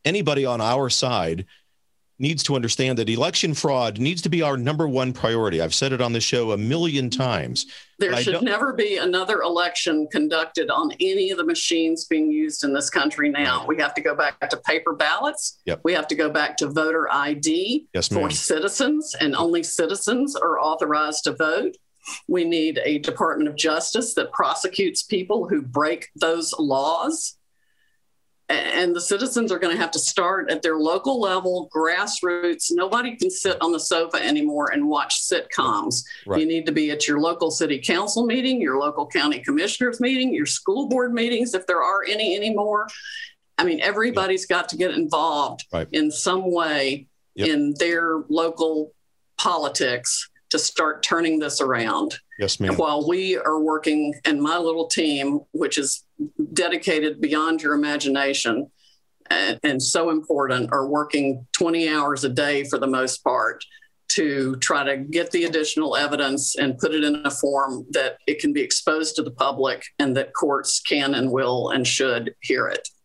anybody on our side needs to understand that election fraud needs to be our number one priority. I've said it on the show a million times. There should never be another election conducted on any of the machines being used in this country now. Right. We have to go back to paper ballots. Yep. We have to go back to voter ID for citizens, and only citizens are authorized to vote. We need a Department of Justice that prosecutes people who break those laws. And the citizens are going to have to start at their local level, grassroots. Nobody can sit on the sofa anymore and watch sitcoms. Right. You need to be at your local city council meeting, your local county commissioners meeting, your school board meetings, if there are any anymore. I mean, everybody's got to get involved in some way in their local politics to start turning this around. Yes, ma'am. While we are working, and my little team, which is dedicated beyond your imagination and so important, are working 20 hours a day for the most part to try to get the additional evidence and put it in a form that it can be exposed to the public and that courts can and will and should hear it.